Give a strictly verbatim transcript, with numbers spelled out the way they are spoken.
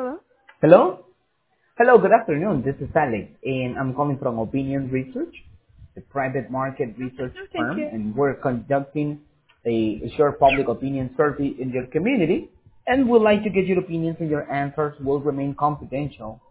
Hello? Hello? Hello, good afternoon. This is Alex, and I'm calling from Opinion Research, the private market research No, thank firm, you. and we're conducting a short public opinion survey in your community, and we'd like to get your opinions and your answers will remain confidential.